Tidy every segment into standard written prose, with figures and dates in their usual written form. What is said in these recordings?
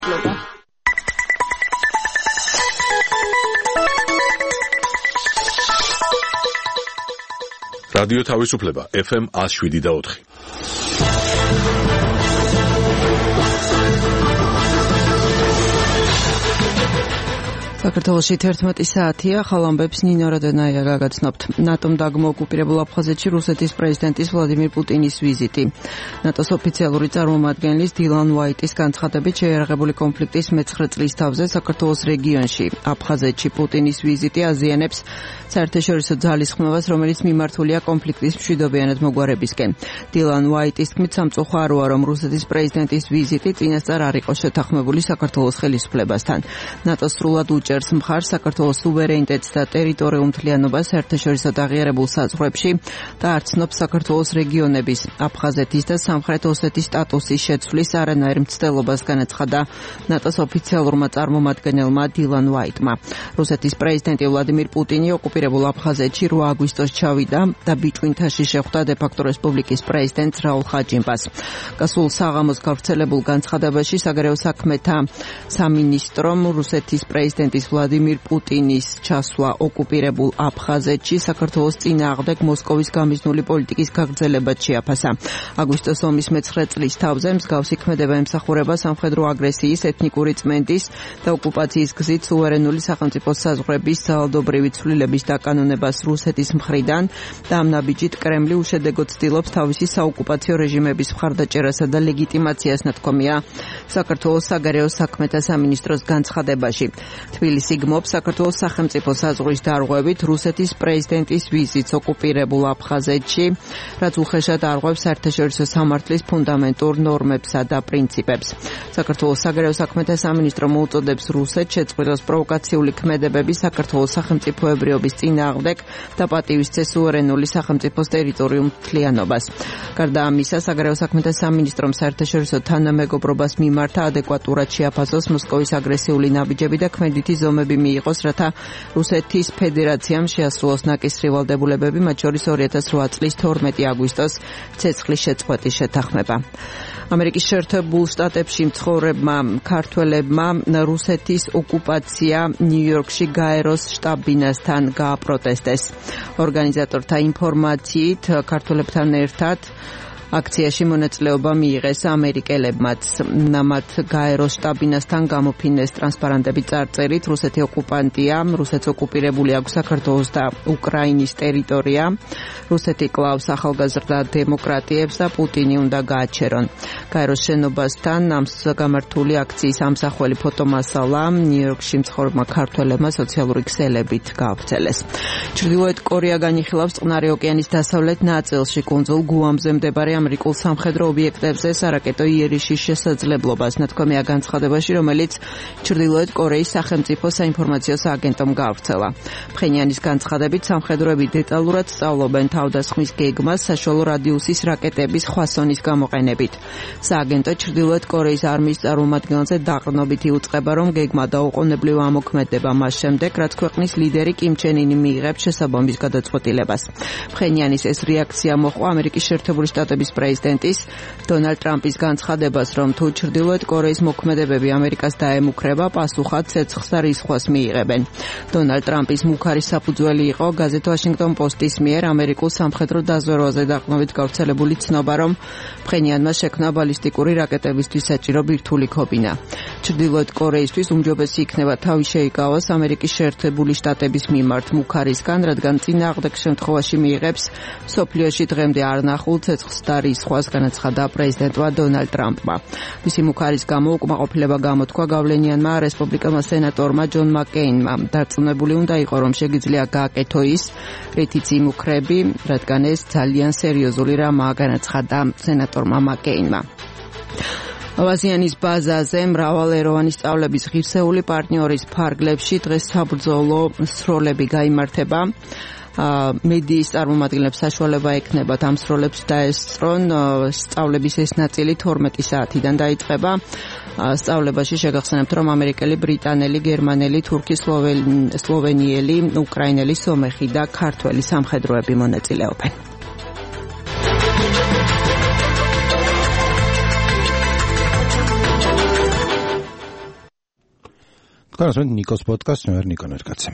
რადიო თავისუფლება FM 107.4. საქართველოში 11 საათია, ხალამბებს ნინო როდენაია გაგაცნობთ. ნატომ დაგმოოკუპირებულ აფხაზეთში რუსეთის პრეზიდენტის ვლადიმირ პუტინის ვიზიტი. ნატოს ოფიციალური წარმომადგენლის დილან უაიტის განცხადებით შეიარაღებული კონფლიქტის მე-9 წლის თავზე საქართველოს რეგიონში, აფხაზეთში პუტინის ვიზიტი აზიანებს საერთაშორისო ძალისხმევას, რომელიც მიმართულია კონფლიქტის მშვიდობიანად მოგვარებისკენ. დილან უაიტის თქმით, სამწუხაროა, რომ რუსეთის პრეზიდენტის ვიზიტი წინასწარ არ იყო შეთანხმებული საქართველოს ხელისუფლებასთან. ნატოს სრულად უჭერს მხარს საქართველოს სუვერენიტეტს და ტერიტორიულ მთლიანობას საერთაშორისო აღიარებულ საზღვრებში და არ ცნობს საქართველოს რეგიონების, აფხაზეთის და სამხრეთ ოსეთის სტატუსის შეცვლის არანაირ მცდელობას, განაცხადა ნატოს ოფიციალურმა წარმომადგენელმა დილან უაიტმა. რუსეთის პრეზიდენტი ვლადიმირ პუტინი ოკუპირებულ აფხაზეთში 8 აგვისტოს ჩავიდა და ბიჭვინთაში შეხვდა დე-ფაქტო რესპუბლიკის პრეზიდენტს რაულ ხაჯიმბას. გასულ საღამოს გავრცელებულ განცხადებაში საგარეო საქმეთა სამინისტრომ რუსეთის პრეზიდენტის ვლადიმირ პუტინის ჩასვლა ოკუპირებულ აფხაზეთში საქართველოს წინააღმდეგ მოსკოვის გამიზნული პოლიტიკის გაგრძელებად შეაფასა. აგვისტოს ომის მე-9 წლის თავზე მსგავსი ქმედება ემსახურება სამხედრო აგრესიის, ეთნიკური წმენდის და ოკუპაციის გზით სუვერენული სახელმწიფოს საზღვრების ძალადობრივი ცვლილების დაკანონებას რუსეთის მხრიდან და ამ ნაბიჯით კრემლი უშედეგოდ ცდილობს თავისი საოკუპაციო რეჟიმების მხარდაჭერასა და ლეგიტიმაციას, ნათქვამია საქართველოს საგარეო საქმეთა სამინისტროს განცხადებაში. თბილისი გმობს საქართველოს სახელმწიფო საზღვრის დარღვევით რუსეთის პრეზიდენტის ვიზიტს ოკუპირებულ აფხაზეთში, რაც უხეშად არღვევს საერთაშორისო სამართლის ფუნდამენტურ ნორმებსა და პრინციპებს. საქართველოს საგარეო საქმეთა სამინისტრო მოუწოდებს რუსეთს შეწყვიტოს პროვოკაციული ქმედებები საქართველოს სახელმწიფოებრიობის წინააღმდეგ და პატივისცეს სუვერენული სახელმწიფოს ტერიტორიულ მთლიანობას. გარდა ამისა, საგარეო საქმეთა სამინისტრომ საერთაშორისო თანამეგობრობას მიმართა ადეკვატურად შეაფასოს მოსკოვის აგრესიული ნაბიჯები და ქმედითი ზომები მიიღოს, რათა რუსეთის ფედერაციამ შეასრულოს ნაკისრი ვალდებულებები, მათ შორის 2008 წლის 12 აგვისტოს ცეცხლის შეწყვეტის შეთანხმება. ამერიკის შეერთებულ შტატებში მცხოვრებმა ქართველებმა რუსეთის ოკუპაცია ნიუ-იორკში გაეროს შტაბ-ბინასთან გააპროტესტეს. ორგანიზატორთა ინფორმაციით, ქართველებთან ერთად აქციაში მონაწილეობა მიიღეს ამერიკელებმაც. მათ გაეროს შტაბ-ბინასთან გამოფინეს ტრანსპარანტები წარწერით რუსეთი ოკუპანტია, რუსეთს ოკუპირებული აქვს საქართველოს და უკრაინის ტერიტორია, რუსეთი კლავს ახალგაზრდა დემოკრატიებს და პუტინი უნდა გააჩერონ. გაეროს შენობასთან ამ გამართული აქციის ამსახველი ფოტომასალა ნიუ-იორკში მცხოვრებმა ქართველებმა სოციალური ქსელებით გაავრცელეს. ჩრდილოეთ კორეა განიხილავს წყნარი ოკეანის დასავლეთ ნაწილში კუნძულ გუამზე მდებარე ამერიკულ სამხედრო ობიექტებზე სარაკეტო იერიშის შესაძლებლობას, ნათქვამია განცხადებაში, რომელიც ჩრდილოეთ კორეის სახელმწიფო საინფორმაციო სააგენტომ გაავრცელა. ფხენიანის განცხადებით, სამხედროები დეტალურად სწავლობენ თავდასხმის გეგმას საშუალო რადიუსის რაკეტების ხვასონის გამოყენებით. სააგენტო ჩრდილოეთ კორეის არმიის წარმომადგენელზე დაყრდნობით იუწყება, რომ გეგმა დაუყოვნებლივ ამოქმედება მას შემდეგ, რაც ქვეყნის ლიდერი კიმ ჩენ ინი მიიღებს შესაბამის გადაწყვეტილებას. ფხენიანის ეს რეაქცია მოჰყვა ამერიკის შეერთებული შტატების პრეზიდენტის დონალდ ტრამპის განცხადებას, რომ თუ ჩრდილოეთ კორეის მოქმედებები ამერიკას დაემუქრება, პასუხად ცეცხლს და რისხვას მიიღებენ. დონალდ ტრამპის მუქარი საფუძველი იყო გაზეთ ვაშინგტონ პოსტის მიერ ამერიკულ სამხედრო დაზვერვაზე დაყრდნობით გავრცელებული ცნობა, რომ ფხენიანმა შექმნა ბალისტიკური რაკეტებისთვის საჭირო ბირთვული ქობინა. ჩრდილოეთ კორეისთვის უმჯობესი იქნება თავი შეიკავოს ამერიკის შეერთებული შტატების მიმართ მუქარისგან, რადგან წინააღმდეგ შემთხვევაში მიიღებს მსოფლიოში დღემდე არ ნახულ ცეცხლს და რისხვას, განაცხადა პრეზიდენტმა დონალდ ტრამპმა. მისი მუქარის გამო უკმაყოფილება გამოთქვა გავლენიანმა რესპუბლიკელმა სენატორმა ჯონ მაკეინმა. დარწმუნებული უნდა იყო, რომ შეგიძლია გააკეთო ის, რითიც იმუქრები, რადგან ეს ძალიან სერიოზული რამაა, განაცხადა სენატორმა მაკეინმა. აზიანის ბაზაზე მრავალეროვანი სწავლების ღირსეული პარტნიორის ფარგლებში დღეს საბრძოლო სროლები გაიმართება. მედიის წარმომადგენლებს საშუალება ექნებათ ამ სროლებს დაესწრონ. სწავლების ეს ნაწილი 12 საათიდან დაიწყება. სწავლებაში შეგახსენებთ, რომ ამერიკელი, ბრიტანელი, გერმანელი, თურქი, სლოვენიელი, უკრაინელი, სომეხი და ქართველი სამხედროები მონაწილეობენ. Конечно, Никос подкаст, наверное, Никон Эркацем.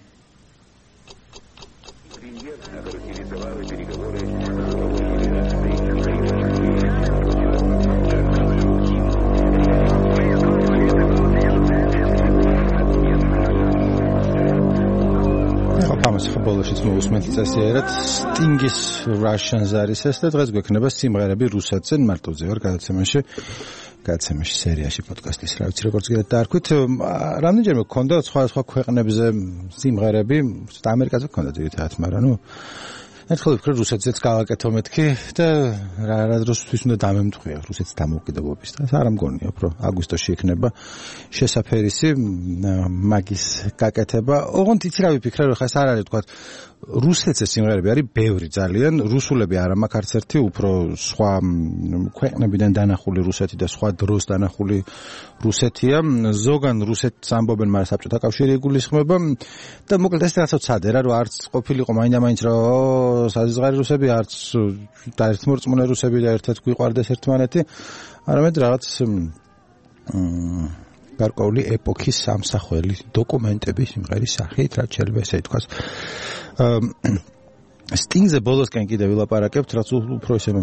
ამას ხბოლოშიც მოусმენთ წესიერად Sting-ის Russians არის ეს და დღეს გვექნება სიმღერები რუსეთზე მარტოზე ვარ გადაცემაში სერიაში პოდკასტის რა ვიცი როგორც კიდე დაარქვით რამდენჯერმე გქონდა სხვა ქვეყნებზე სიმღერები ამერიკაზე გქონდა ძირითადად მაგრამ ნუ ერთხელ ვფიქრე რუსეთზეც გავაკეთო მეთქი და რა დროსთვის უნდა დამემტყვია რუსეთის დამოუკიდებლობის და არა მგონია უფრო აგვისტოში იქნება შესაფერისი მაგის გაკეთება ოღონდ იცი რა ვიფიქრე რომ ხა ეს არ არის თქვა რუსეთზე სიმღერები არის ბევრი ძალიან რუსულები არა მაქვს არც ერთი უფრო სხვა ქვეყნებიდან დანახული რუსეთი და სხვა დროს დანახული რუსეთია ზოგან რუსეთს ამბობენ მაგრამ საბჭოთა კავშირი იგულისხმება და მოკლედ ეს რაღაცა ცადე რა რომ არც ყოფილიყო მაინდა-მაინც რომ საზღვარი რუსები არც დაერთმორწმუნე რუსები და ერთად გვიყვარდეს ერთმანეთი არამედ რაღაც გარკვეული ეპოქის სამსახველი დოკუმენტების სიმღერის სახით რაც შეიძლება ესე ითქვას Sting-ზე ბოლოსკენ კიდე ვილაპარაკებთ რაც უფრო ესე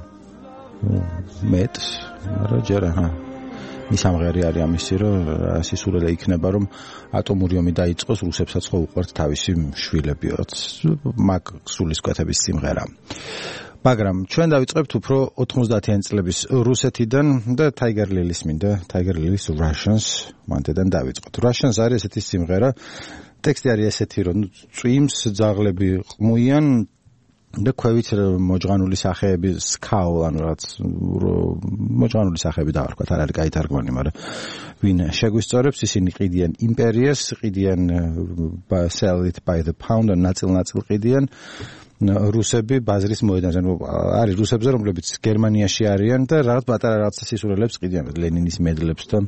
მეტს მაგრამ ჯერ მის ამღერი არის ამისი რომ სისულელე იქნება რომ ატომური ომი დაიწყოს რუსებსაც ხო უყვართ თავისი შვილებიოთ მაგ სულისკვეთების სიმღერა მაგრამ ჩვენ დავიწყებთ უფრო 90-იან წლების რუსეთიდან და Tiger Lily-ის მინდა Tiger Lily-ის Russians მანდედან დავიწყოთ Russians არის ესეთი სიმღერა ტექსტი არის ესეთი რომ წვიმს ძაღლები ყმუიან და ქვევით მოჯღანული სახეები სკაულ ანუ რაც მოჯღანული სახეები დავარქვათ არ არის კაი თარგმანი მაგრამ ვინ შეგვისწორებს ისინი ყიდიან იმპერიას ყიდიან sell it by the pound ნაწილ ყიდიან რუსები ბაზრის მოედანზე არის რუსებზე რომლებიც გერმანიაში არიან და რაღაც პატარა რაღაც სისულელებს ყიდიან ლენინის მედლებს და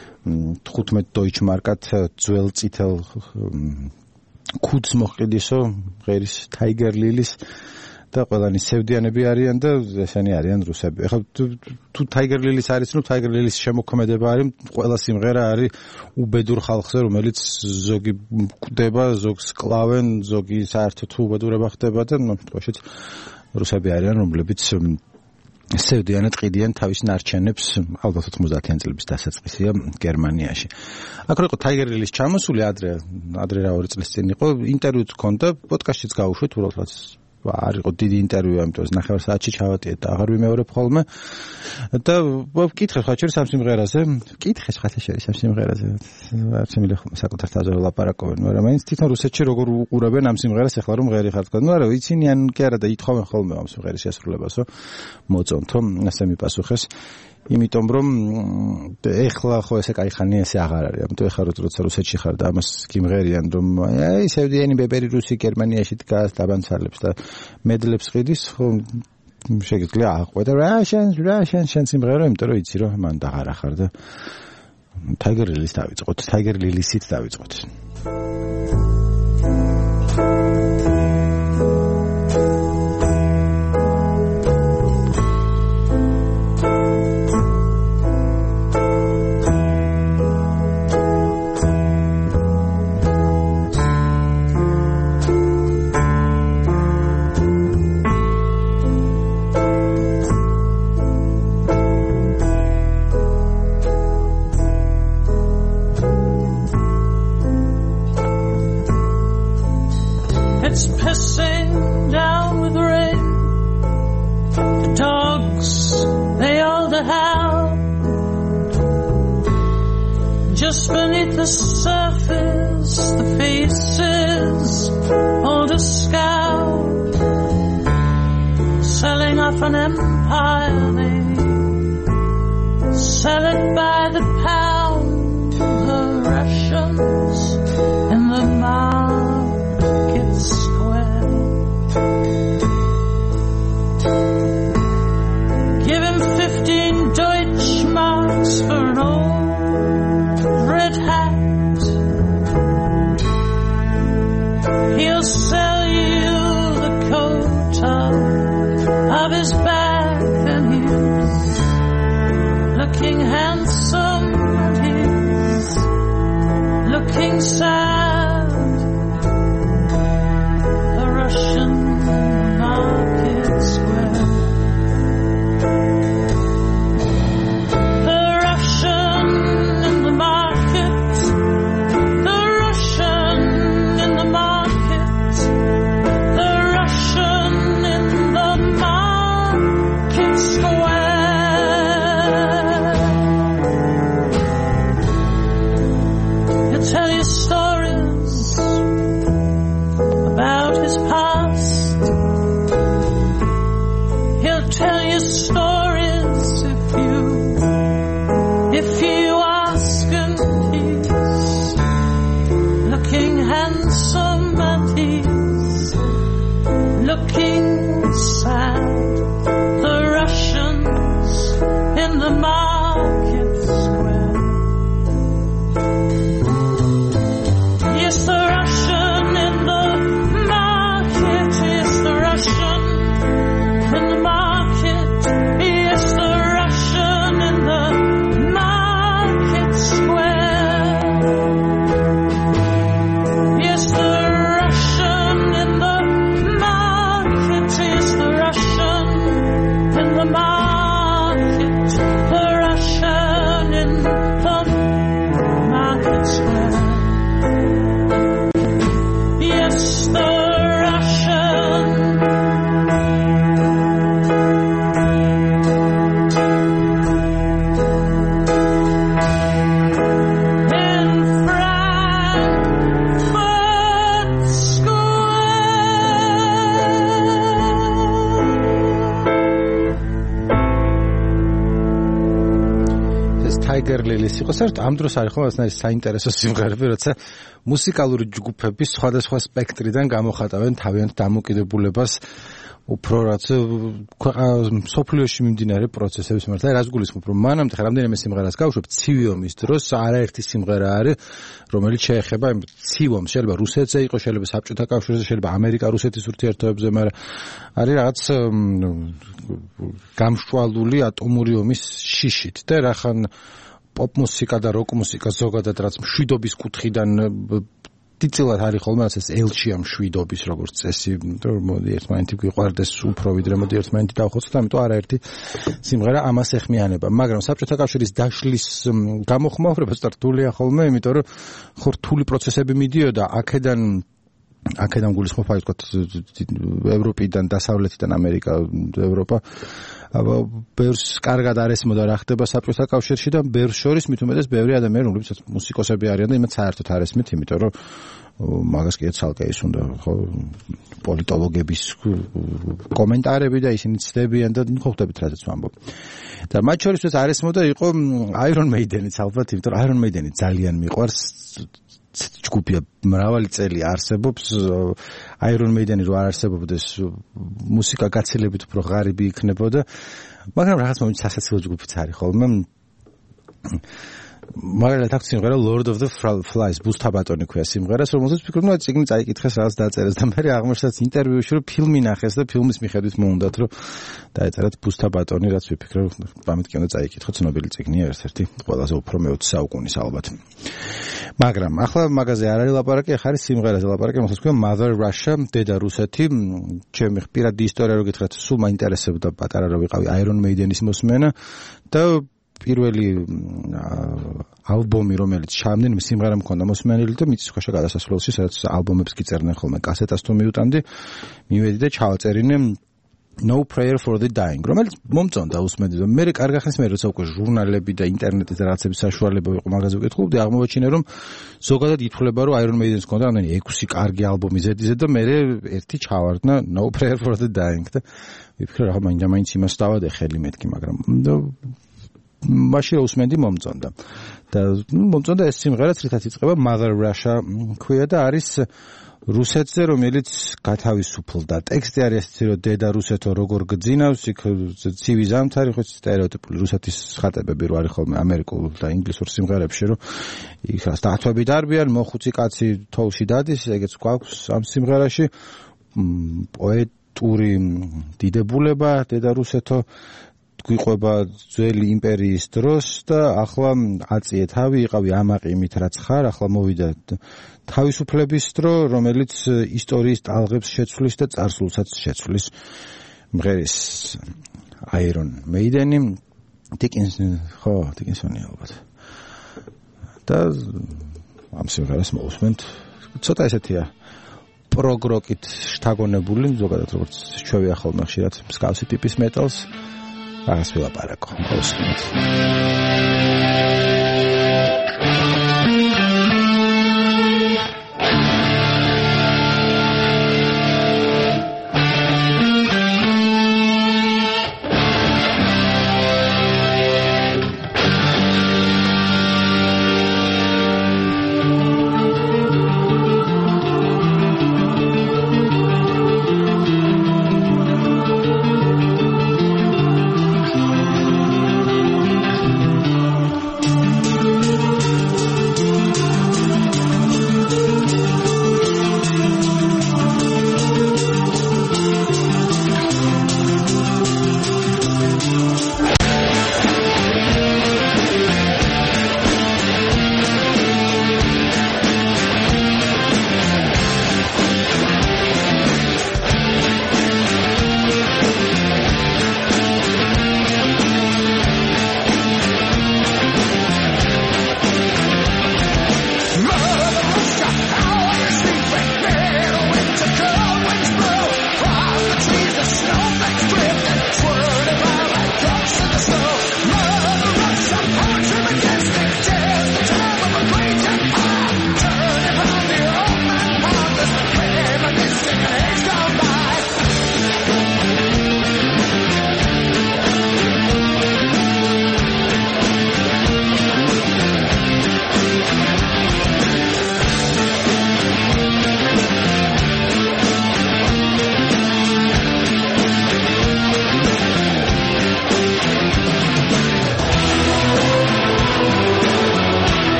15 დოიჩმარკად ძველ წითელ ქუდს მოყიდისო ღერის Tiger Lily-ის და ყველანი სევდიანები არიან და ესენი არიან რუსები. ეხლა თუ Tiger Lily-ის არის, ნუ Tiger Lily-ის შემოქმედება არის, ყველა სიმღერა არის უბედურ ხალხზე, რომელიც ზოგი კვდება, ზოგს კლავენ, ზოგი საერთოდ უბედურება ხდება და ნუ თქოშიც რუსები არიან, რომლებიც სევდიანად ყიდიან თავის ნარჩენებს ალბათ 90-იან წლების დასაწყისია გერმანიაში. აქ რო იყო Tiger Lily-ის ჩამოსული ადრე რა 2 წლის წინ იყო, ინტერვიუც ჰქონდა, პოდკასტშიც გავუშვით უბრალოდ არ იყო დიდი ინტერვიუ, ამიტომ ნახევარ საათში ჩავატიეთ და აღარ ვიმეორებ ხოლმე. და ვკითხე ხაჭერ სამ სიმღერაზე, ვკითხე ხათაშერის სამ სიმღერაზე. არც იმილი ხოლმე საკუთარ თავზე ვლაპარაკობენ, მაგრამ მაინც თვითონ რუსეთში როგორ უყურებენ ამ სიმღერას, ეხლა რომ ღერი ხარ თქვა. ნუ არა, იცინიან კი არა და ითხოვენ ხოლმე ამ სიმღერის შესრულებასო. მოწონთო, ასე მიპასუხეს. იმიტომ რომ ეხლა ხო ესე кай ხანი ესე აღარ არის. ამიტომ ეხლა როცა რუსეთში ხარ და ამას გიმღერიან რომ აი სევდიანი ბებერი რუსი გერმანიაში დგას დაბანცალებს და მედლებს ყიდის ხო შეგიძლია აყვედა Russians შენ სიმღერა იმიტომ რომ იცი რომ მან აღარ ახარ და Tiger Lily-ის დავიწყოთ Tiger Lily-ით დავიწყოთ Just beneath the surface, the faces all to scout, selling off an empire, they sell it by the pound, the Russians in the market square. Give him 15 Deutschmarks for an old red hat. He'll sell you the coat of his back, and he's looking handsome stories about his past. He'll tell you stories if you ask, and he's looking handsome and he's looking sad. The Russians in the market square. Yes, the Russian in the market. Yes, the Russian in the market. Yes, the Russian in the market square. Yes, the Russian in the market. Yes, the Russian in the market. The Russian in the market square. Yes, the Russian. In Frankfurt Square. ეს Tiger Lilies იყო საერთოდ ამ დროს არის ხოლმე ეს საინტერესო სიმღერები, როცა მუსიკალური ჯგუფები სხვადასხვა სპექტრიდან გამოხატავენ თავიანთ დამოკიდებულებას უფრო რაც სოფლიოში მიმდინარე პროცესების მიმართ. რაც გულისხმობ, რომ მანამდე რამდენიმე სიმღერას გავუშვებ, ცივი ომის დროს არაერთი სიმღერა არის, რომელიც შეეხება ცივ ომს, შეიძლება რუსეთზე იყოს, შეიძლება საბჭოთა კავშირზე, შეიძლება ამერიკა-რუსეთის ურთიერთობებზე, მაგრამ არის რაღაც გამშვალული ატომური ომის შიშით და რახან პოპ მუსიკა და როკ მუსიკა ზოგადად რაც მშვიდობის კუთხიდან დიდწილად არის ხოლმე ეს ელჩია მშვიდობის როგორც წესი, მოდი ერთმანეთი გვიყვარდეს უფრო ვიდრე მოდი ერთმანეთი დავხოცოთ, ამიტომ არაერთი სიმღერა ამას ეხმიანება, მაგრამ საბჭოთა კავშირის დაშლის გამოხმაურება სტარტულია ხოლმე, იმიტომ რომ ხო რთული პროცესები მიდიოდა აქედან გულისხმობ აი ვთქვათ ევროპიდან, დასავლეთიდან ამერიკა, ევროპა ბევრს კარგად არ ესმოდა რა ხდება საბჭოთა კავშირში და ბევრს შორის მით უმეტეს ბევრი ადამიანი, რომლებიც მუსიკოსები არიან და იმათ საერთოდ არ ესმით, იმიტომ რომ მაგას კიდე ცალკე ის უნდა ხო პოლიტოლოგების კომენტარები და ისინი ცდებიან და ხო ხვდებით რაზეც ვამბობ. და მათ შორის არ ესმოდა იყო Iron Maiden-იც ალბათ, იმიტომ რომ Iron Maiden-ი ძალიან მიყვარს. ჯგუფია მრავალი წელი არსებობს. Iron Maiden-ი რო არ არსებობდეს, მუსიკა გაცილებით უფრო ღარიბი იქნებოდა, მაგრამ რაღაც მომენტში სასაცილო ჯგუფიც არის ხოლმე. მაგალითად აქ სიმღერა Lord of the Flies, ბუსთაბატონი ქვია სიმღერას, რომელზეც ვფიქრობ, რომ წიგნი წაიკითხეს, რაღაც დაწერეს და მე აღმოჩნდა ინტერვიუში, რომ ფილმი ნახეს და ფილმის მიხედვით მოუნდათ, რომ დაეწერათ ბუსთაბატონი, რაც ვიფიქრე, რომ ამით კი უნდა წაიკითხო, ცნობილი წიგნია ერთ-ერთი, ყველაზე უფრო მე-20 საუკუნის ალბათ. მაგრამ ახლა მაგაზე არ არის ლაპარაკი, ახლა არის სიმღერაზე ლაპარაკი, რომელსაც ქვია Mother Russia, დედა რუსეთი. ჩემი პირადი ისტორია რო გითხრათ, სულ მაინტერესებდა პატარა რო ვიყავი Iron Maiden-ის მოსმენა და პირველი ალბომი, რომელიც რამდენიმე სიმღერა მქონდა მოსმენილი და მიწისქვეშა გადასასვლელში, სადაც ალბომებს გიწერდნენ ხოლმე კასეტას თუ მიუტანდი, მივედი და ჩავაწერინე No Prayer for the Dying, რომელიც მომწონდა უსმედი და მე კარგ ახსენს მე როცა უკვე ჟურნალები და ინტერნეტის და რაღაცების საშუალება იყო მაგაზე ვკითხულობდი, აღმოვაჩინე რომ ზოგადად ითვლება რომ Iron Maiden-ს ჰქონდა რამდენი 6 კარგი ალბომი ზედიზე და მე ერთი ჩავარდნა No Prayer for the Dying და ვიფიქრე რა მაინც იმას დავადე ხელი მეთქი, მაგრამ მაშინ უსმენდი მომწონდა და მომწონდა ეს სიმღერაც რითაც იწყება Mother Russia ქვია და არის რუსეთზე, რომელიც გათავისუფლდა. ტექსტი არის ესეთი, რომ დედა რუსეთო როგორ გძინავს, იქ ცივი ზამთარი, ხო სტერეოტიპული რუსეთის ხატებები რო არის ხოლმე ამერიკულ და ინგლისურ სიმღერებში, რომ იქ რას დათვები დარბიან, მოხუცი კაცი თოვლში დადის, ეგეც გვაქვს ამ სიმღერაში. პოეტური დიდებულება დედა რუსეთო გვიყვება ძველი იმპერიის დროს და ახლა აწიე თავი, იყავი ამაყი იმით რაც ხარ, ახლა მოვიდა თავისუფლების დრო, რომელიც ისტორიის ტალღებს შეცვლის და წარსულსაც შეცვლის. მღერის Iron Maiden-ი, Dickinsoni ალბათ. და ამ სიმღერას მოусმენთ. ცოტა ესეთია პროგ-როკით შთაგონებული, ზოგადად როგორც ჩვევია ხოლმე ხშირად მსგავსი ტიპის მეტალს. Agus ვილაპარაკო. მოსმენთ.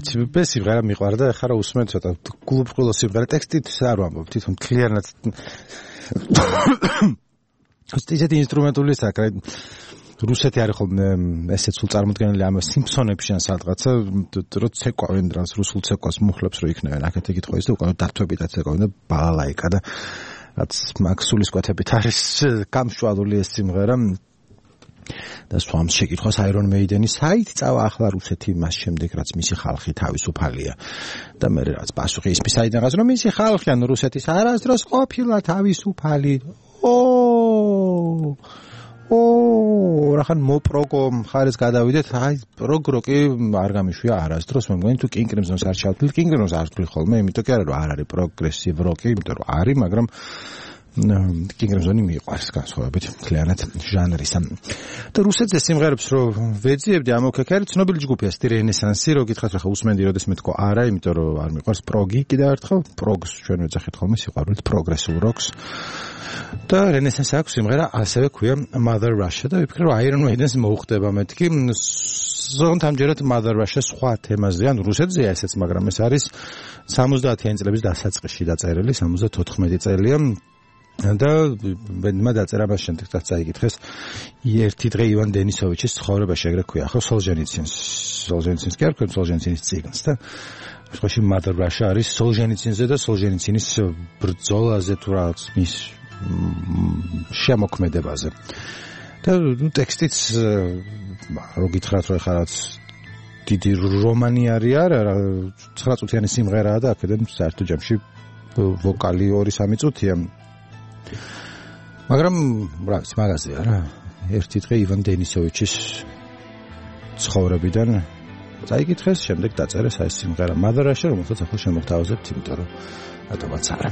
სიმღერა მიყვარდა, ახლა რა უსმენ ცოტა კლუბ ყველა სიმღერა ტექსტით არ ვამბობ, თვითონ კლიანად ისეთი ინსტრუმენტული საკრა რუსეთი არის ხოლმე ესე სულ წარმოდგენილი ამ სიმფსონებში ან სადღაცა რო ცეკვავენ რას რუსულ ცეკვას მუხლებს რო იქნებენ აქეთ ეკითხო ის და უკან დართვებითაც ცეკვავენ და ბალალაიკა და რაც მაქსულის კვეთებით არის გამშვალული ეს სიმღერა და სვამ შეკითხვას Iron Maiden-ი საით წავა ახლა რუსეთი მას შემდეგ რაც მისი ხალხი თავისუფალია და მე რაც პასუხი ის საიდან გას რომ მისი ხალხი ან რუსეთის არასდროს ყოფილა თავისუფალი რახან მოპროგო მხარეს გადავიდეთ აი პროგრო კი არ გამიშვია არასდროს მე მგონი თუ King Crimson-ს არ ჩავთვლით King Crimson-ს არ თვლი ხოლმე იმიტომ კი არა რომ არ არის პროგრესივ როკი იმიტომ რომ არის მაგრამ King Crimson-ი მიყვარს განსხვავებით მთლიანად ჟანრისა და რუსეთზე სიმღერებს რო ვეძიებდი ამოქეკარი ცნობილი ჯგუფია სტილი რენესანსი რო გითხათ ხა უსმენდი როდეს მეთქო არა იმიტომ რომ არ მიყვარს პროგი კიდევ ერთხელ პროგს ჩვენ ვეძახით ხოლმე სიყვარულით პროგრესულ როკს და რენესანსი აქვს სიმღერა ასევე ქვია Mother Russia და ვიფიქრე რომ Iron Maiden-ს მოუხდება მეთქი ზოგადად ამჯერად Mother Russia სხვა თემაზე ან რუსეთზეა ესეც მაგრამ ეს არის 70-იანი წლების დასაწყისში დაწერილი 74 წელია და მენმა დაწერა მას შემდეგ რაც წაიკითხეს ერთი დღე ივან დენისოვიჩის ცხოვრებაში ეგრე ქვია ხო სოლჟენიცინს კი არ ქვია სოლჟენიცინის წიგნს და სხვაში Mother Russia არის სოლჟენიცინზე და სოლჟენიცინის ბრძოლაზე თუ რაც მის შემოქმედებაზე და ტექსტიც რო გითხრათ რომ ეხლა რაც დიდი რომანი არის არა 9 წუთიანი სიმღერაა და აქედან საერთო ჯამში ვოკალი 2-3 წუთია მაგრამ რა ვიცი მაგაზია რა ერთი დღე ივან დენისოვიჩის ცხოვრებიდან წაიკითხეს შემდეგ დაწერეს აი სიმღერა Mother Russia რომელსაც ახლა შემოგთავაზებთ იმიტომ რომ რატომაც არა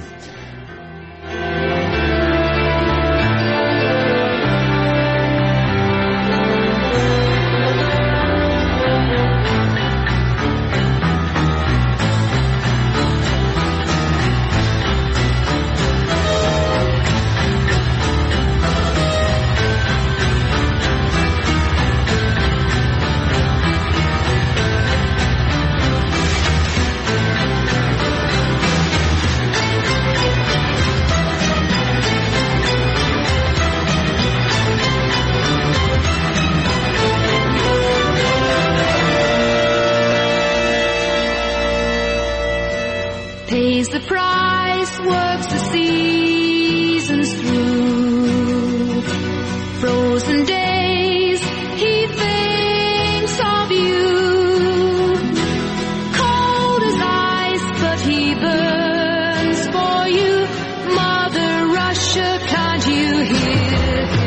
Pays the price, works the seasons through. Frozen days, he thinks of you. Cold as ice, but he burns for you. Mother Russia, can't you hear him?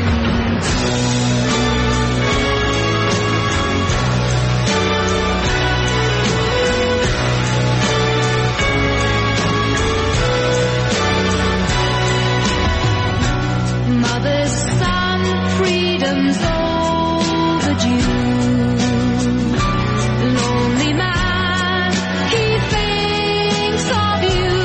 Mother's son, freedom's overdue. Lonely man, he thinks of you.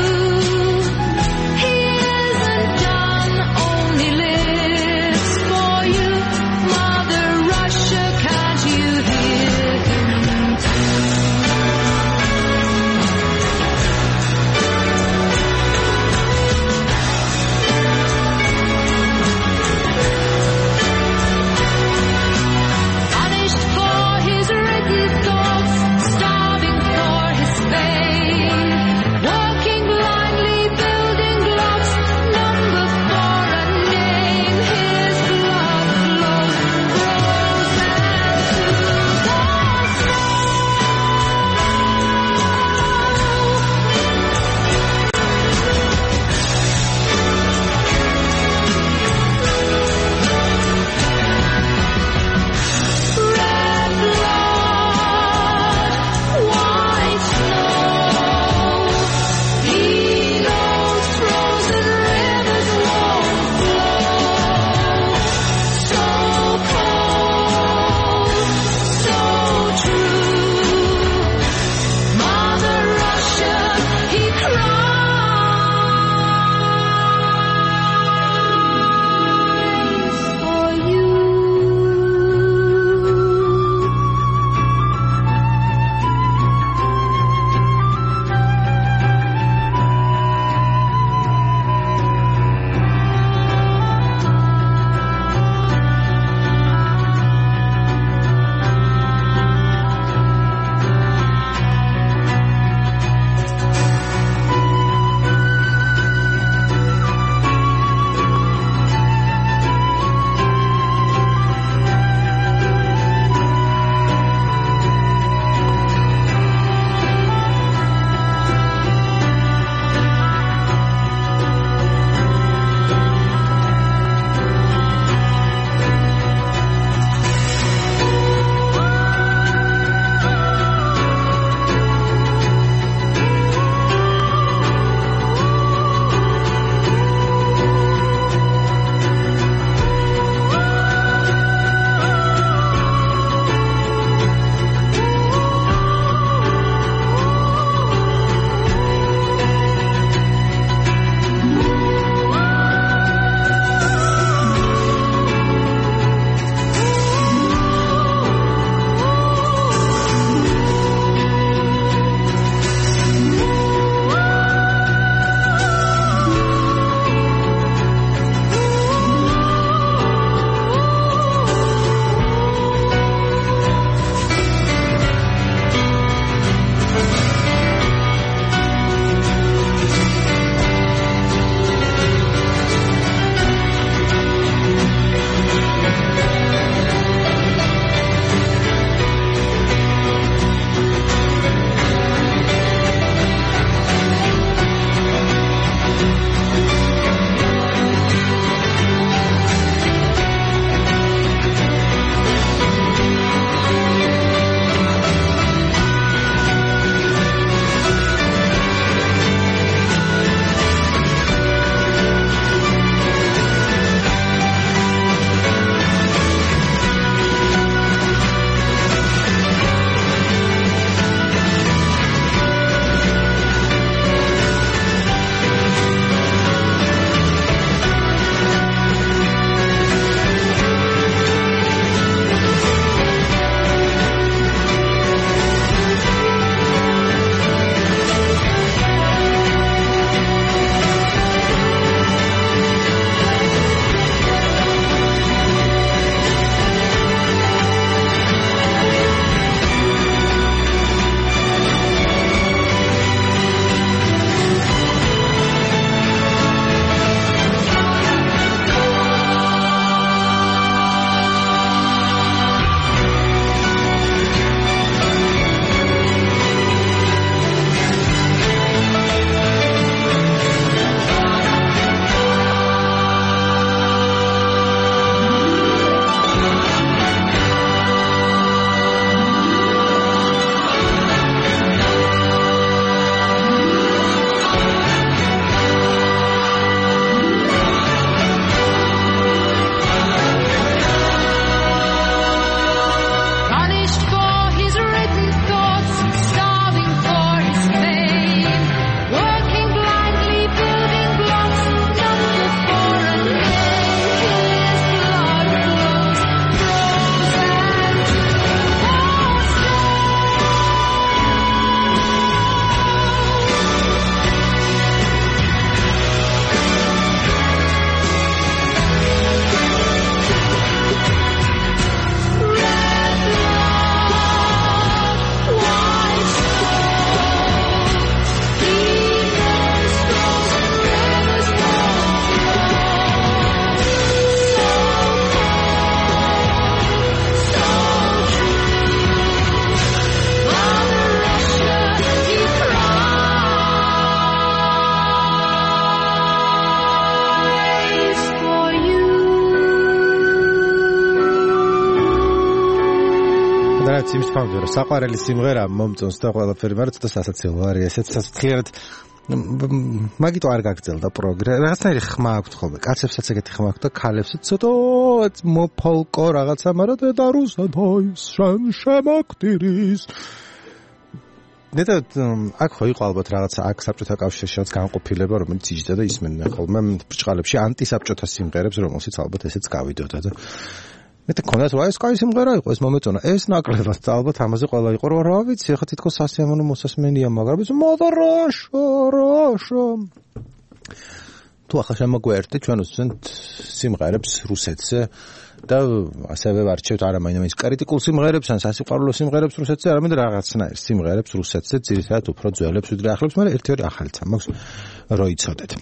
მაინც იმის ფამდე რომ საყვარელი სიმღერა მომწონს და ყველაფერი, მაგრამ ცოტა სასაცილო არის ესეც სასაცილოდ მაგიტო არ გაგრძელდა პროგრამი. რაღაცნაირი ხმა აქვს ხოლმე. კაცებსაც ეგეთი ხმა აქვს და ქალებსაც ცოტა მოფოლკო რაღაცა, მაგრამ და რუსათოის შემოქმედის. ნეტა აქ ხო იყო ალბათ რაღაცა აქ საბჭოთა კავშირშიც განყოფილება, რომელიც იჯდა და ისმენდა ხოლმე ბრჭყალებში ანტისაბჭოთა სიმღერებს, რომელშიც ალბათ ესეც გავიდოდა და მე თქონდა რომ ეს კაი სიმღერა იყო, ეს მომეწონა. ეს ნაკლებად და ალბათ ამაზე ყველა იყო რომ რა ვიცი, ახლა თითქოს სასიამოვნო მოსასმენია, მაგრამ ის მოდროშო. თუ ახლა შემოგვერდეთ ჩვენ უსვენთ სიმღერებს რუსეთზე და ასევე ვარჩევთ არა მაინც კრიტიკულ სიმღერებს, ან სასიყვარულო სიმღერებს რუსეთზე, არამედ რაღაცნაირ სიმღერებს რუსეთზე, ძირითადად უფრო ძველებს ვიდრე ახლებს, მაგრამ ერთ-ერთი ახალიც მაქვს რო იცოდეთ.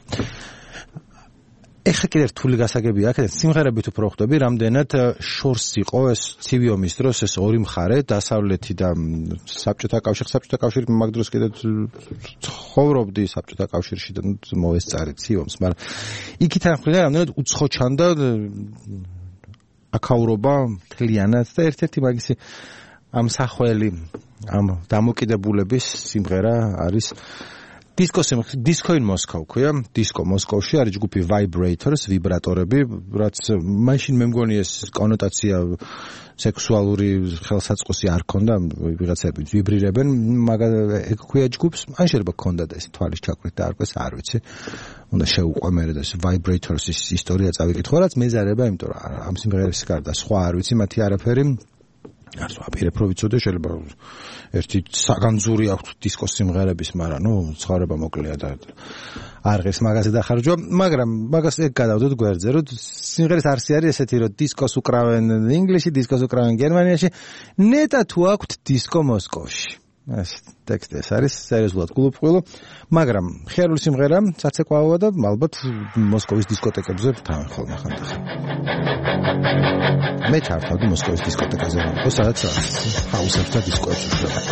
ეხლა კიდე რთული გასაგებია აქეთ სიმღერებით უფრო ხვდები, რამდენად შორს იყო ეს ცივი ომის დროს ეს ორი მხარე, დასავლეთი და საბჭოთა კავშირი მაგ დროს კიდე ცხოვრობდი საბჭოთა კავშირში და მოესწარი ცივ ომს, მაგრამ იქიდან ხვდები რამდენად უცხო ჩანდა აკაურობა მთლიანად და ერთ-ერთი მაგისი ამ სახველი ამ დამოკიდებულების სიმღერა არის Disco in Moscow, ქვია, Disco Moscow-ში არის ჯგუფი Vibrators, ვიბრატორები, რაც მაშინ მე მგონი ეს კონოტაცია სექსუალური ხელსაწყოსი არ ქონდა, ვიღაცები ვიბრირებენ, მაგრამ ეგ ქვია ჯგუფს, ან შეიძლება ქონდათ ეს თვალის ჩაკვეთ და არკვეს, არ ვიცი. უნდა შევუყვე მე და ეს Vibrators-ის ისტორია წავიკითხო, რაც მეზარება, იმიტომ რომ ამ სიმღერების გარდა სხვა არ ვიცი, მათი არაფერი არ ვაპირებ რო ვიცოდე, შეიძლება ერთი საგანძური აქვს დისკოს სიმღერების, მაგრამ ცხოვრება მოკლეა და არ ღირს მაგაზე დახარჯვა, მაგრამ მაგას ეგ გადავდოთ გვერდზე, რომ სიმღერის არსი არის ესეთი, რომ დისკოს უკრავენ ინგლისში, დისკოს უკრავენ გერმანიაში, ნეტა თუ აქვთ დისკო მოსკოვში. ეს ტექსტი ეს არის სერიოზულად გულუბრყვილო, მაგრამ ხერული სიმღერა საცეკვაოა და ალბათ მოსკოვის დისკოტეკებზე თან ხოლმე ხანდახან. მე ჩავთავდი მოსკოვის დისკოტეკაზე, სადაც ჰაუსებს და დისკოებს უშვება.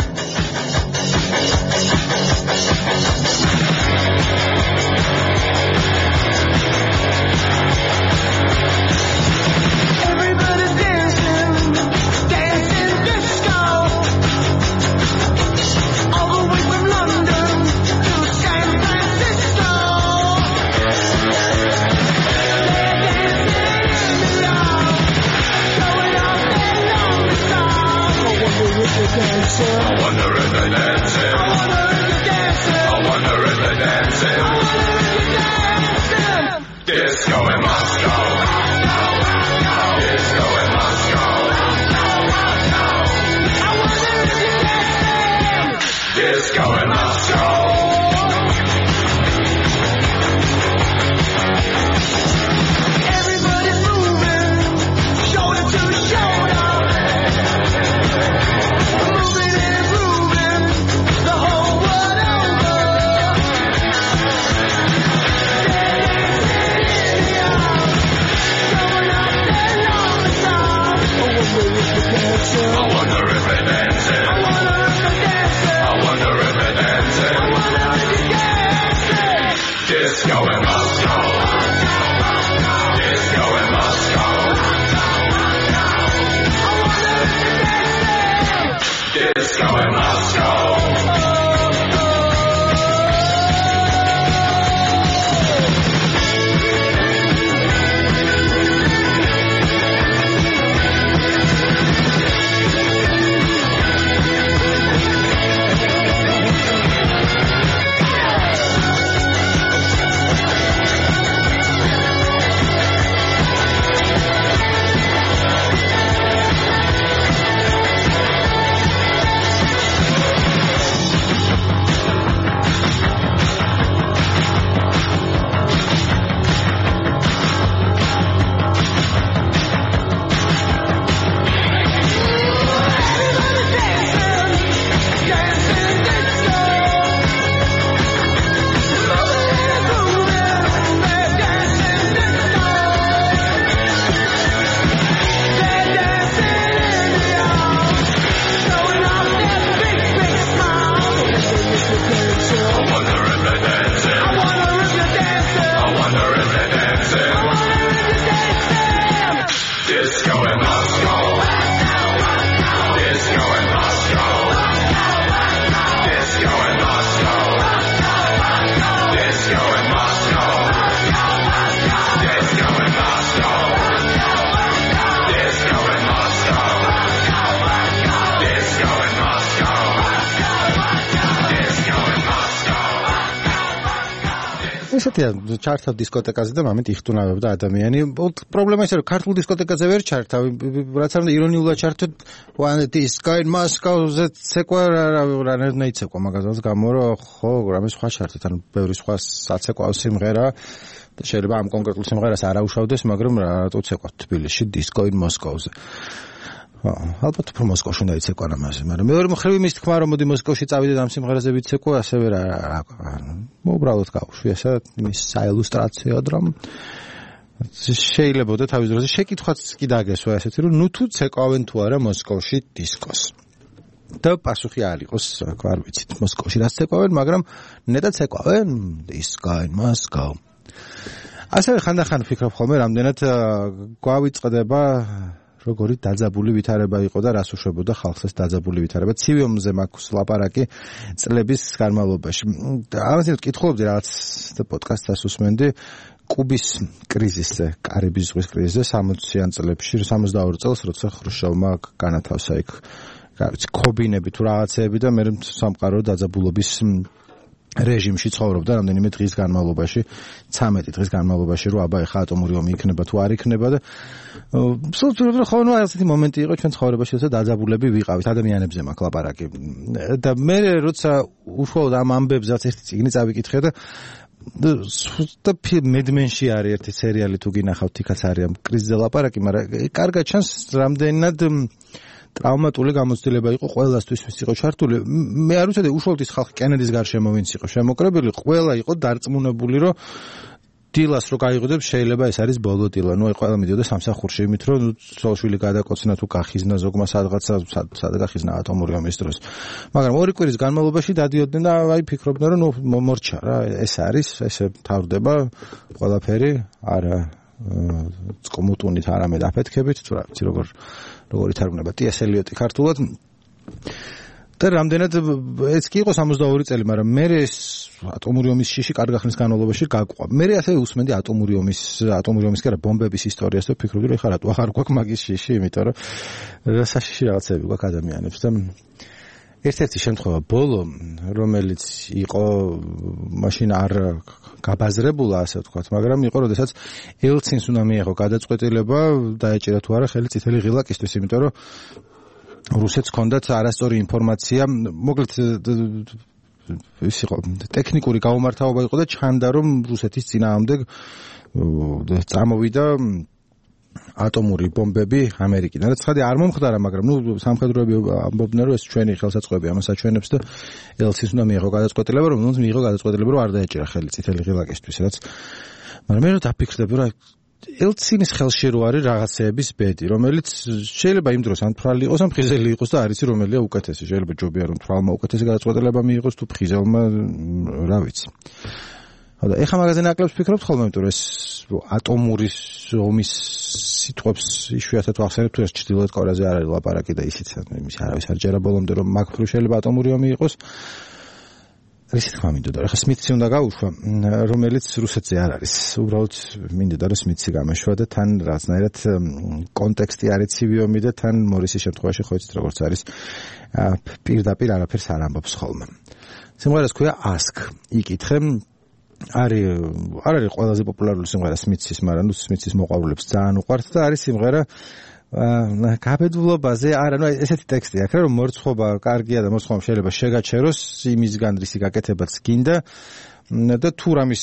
ესეთია ჩართავ დისკოტეკაზე და მომენტ იხტუნავებდა ადამიანი. პრობლემა ისე რომ ქართულ დისკოტეკაზე ვერ ჩართავ, რაც არ უნდა ირონიულად ჩართო. this guy in Moscow-ზე ცეკვა რა იცეკვა მაგაზანს გამო რომ ხო რამე სხვა ჩართეთ, ანუ ბევრი სხვა საცეკვაო სიმღერა და შეიძლება ამ კონკრეტულ სიმღერას არ აუშავდეს, მაგრამ რატო ცეკვათ თბილისში disco in Moscow-ზე. ალბათ უფრო მოსკოვში უნდა იცეკვა ამაზე, მაგრამ მეორე მხრივ იმის თქმა რომ მოდი მოსკოვში წავიდე და ამ სიმღერაზე ვიცეკვა, ასევე რა უბრალოდ გავუშვი ესა იმის საილუსტრაციოდ რომ შეიძლება და თავის დროზე შეკითხვაც კი დაგესვა ესეთი რომ ნუ თუ ცეკვავენ თუ არა მოსკოვში დისკოს. და პასუხი არ იყოს, არ ვიცით, მოსკოვში რაც ცეკვავენ, მაგრამ ნეტა ცეკვავენ disco in Moscow. ასევე ხანდახან ვფიქრობ ხოლმე, რამდენად გვავიწყდება როგორი დაძაბული ვითარება იყო და რას უშვებოდა ხალხს დაძაბული ვითარება. ცივი ომზე მაქვს ლაპარაკი წლების განმავლობაში. ამაზე ვკითხულობდი რაღაც პოდკასტს უსმენდი კუბის კრიზისზე, კარიბის ზღვის კრიზისზე 60-იან წლებში, 62 წელს, როცა ხრუშჩოვმა განათავსა იქ ქობინები თუ რაღაცეები და მე სამყარო დაძაბულობის რეჟიმში ცხოვრობდა რამდენიმე დღის განმავლობაში, 13 დღის განმავლობაში, რომ აბა ეხა ატომური ომი იქნება თუ არ იქნება და სულ ხოლმე ასეთი მომენტი იყო ჩვენ ცხოვრებაში, როცა დაძაბულები ვიყავით, ადამიანებზე მაქვს ლაპარაკი. და მე როცა უშუალოდ ამ ამბებზეც ერთი წიგნი წავიკითხე და მედმენში არის ერთი სერიალი თუ გინახავთ, იქაც არის ამ კრიზისზე ლაპარაკი, მაგრამ კარგად ჩანს რამდენად ტრავმატული გამოცდილება იყო ყველასთვის ვის იყო ჩართული. მე არ ვიცოდი უშუალოდ ის ხალხი კენედის გარშემო ვინც იყო შემოკრებილი, ყველა იყო დარწმუნებული რომ დილას რო გაიღოდებს შეიძლება ეს არის ბოლო დილა. ნუ აი ყველა მიდიოდა სამსახურში იმით რომ ცოლშვილი გადაკოცნა თუ გახიზნა ზოგმა სადღაცა სად გახიზნა ატომური ომის დროს. მაგრამ ორი კვირის განმავლობაში დადიოდნენ და აი ფიქრობდნენ რომ ნუ მორჩა რა, ეს არის, ესე თავდება ყველაფერი არა წკომუტუნით არამედ აფეთქებით თუ რა ვიცი როგორ ითარგმნება ტიეს ელიოტი ქართულად და რამდენად ეს კი იყო 62 წელი, მაგრამ მე ეს ატომური ომის შიში კარგ ხნის განმავლობაში გაგვყვა. მე ასევე უსმენდი ატომური ომის კი არა ბომბების ისტორიას და ვფიქრობდი რომ ეხლა რატო აღარ გვაქვს მაგის შიში, იმიტომ რომ საშიში რაღაცები გვაქვს ადამიანებს და ერთ-ერთი შემთხვევა ბოლო, რომელიც იყო მაშინ არ გაბაზრებულა, ასე ვთქვათ, მაგრამ იყო, როდესაც ელცინს უნდა მიიღო გადაწყვეტილება დაეჭირა თუ არა ხელი წითელი ღილაკისთვის, იმიტომ რომ რუსეთს ჰქონდათ არასწორი ინფორმაცია, მოკლედ ის იყო ტექნიკური გაუმართავობა იყო და ჩანდა რომ რუსეთის წინააღმდეგ წამოვიდა ატომური ბომბები ამერიკიდან. ცხადი არ მომხდარა, მაგრამ ნუ სამხედროები ამბობდნენ რომ ეს ჩვენი ხელსაწყოები ამას აჩვენებს და ელცინს უნდა მიიღო გადაწყვეტილება, რომელსაც მიიღო გადაწყვეტილება რომ არ დაეჭირა ხელი წითელი ღილაკისთვის, რაც მაგრამ მე რო დაფიქრდები რომ ელცინის ხელში რო არის რაღაცეების ბედი, რომელიც შეიძლება იმ დროს ან თვრალი იყოს, ან ფხიზელი იყოს და არ იცი რომელია უკეთესი. შეიძლება ჯობია რომ თვრალმა უკეთესი გადაწყვეტილება მიიღოს თუ ფხიზელმა, რა ვიცი. და ეხლა მაგაზე ნაკლებს ვფიქრობთ ხოლმე, იმიტომ რომ ეს ატომური ომის სიტყვებს იშვიათად ვახსენებ, თუ ეს ჩრდილოეთ კორეაზე არ არის ლაპარაკი და ისიც იმის არავის არ ჯერა ბოლომდე რომ მაგ მხრივ შეიძლება ატომური ომი იყოს. ისეთ თქმა მინდოდა, ახლა სმითსი უნდა გაუშვა, რომელიც რუსეთზე არ არის. უბრალოდ მინდოდა რომ სმითსი გამეშვა და თან რაღაცნაირად კონტექსტი არის ცივი ომი და თან მორისის შემთხვევაში ხო იცით როგორც არის პირდაპირ არაფერს არ ამბობს ხოლმე. სიმღერას ქვია Ask, იკითხე არ არის ყველაზე პოპულარული სიმღერა სმითსის, მაგრამ ნუ სმითსის მოყვარულებს ძალიან უყვართ და არის სიმღერა გაბედულობაზე, არა, ნუ ესეთი ტექსტი აქვს, რომ მორცხვობა კარგია და მორცხვამ შეიძლება შეგაჩეროს, იმისგან რისი გაკეთებაც გინდა და თუ რამის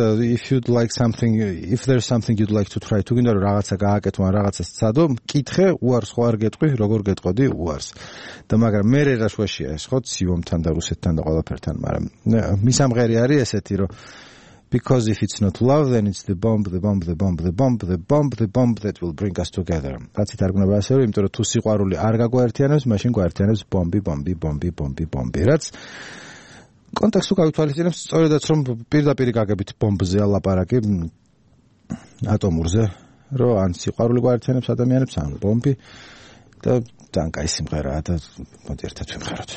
if there's something you'd like to try, თუ გინდა რომ რაღაცა გააკეთო ან რაღაცა სცადო, კითხე, უარს ხო არ გეტყვი, როგორ გეტყოდი უარს. და მაგრამ მე რა შუაშია ეს ხო ციომთან და რუსეთთან და ყველაფერთან, მაგრამ მისამღერი არის ესეთი, რომ because if it's not love, then it's the bomb that will bring us together. რაც ითარგმნება ასე, იმიტომ რომ თუ სიყვარული არ გაგვაერთიანებს, მაშინ გვაერთიანებს ბომბი. რაც კონტექსტს გავითვალისწინებს, სწორედაც რომ პირდაპირ გაგებით ბომბზე ლაპარაკი ატომურზე, რომ ან სიყვარული გვაერთიანებს ადამიანებს, ან ბომბი და ძალიან კაი სიმღერაა და მოდი ერთად ვიმღეროთ.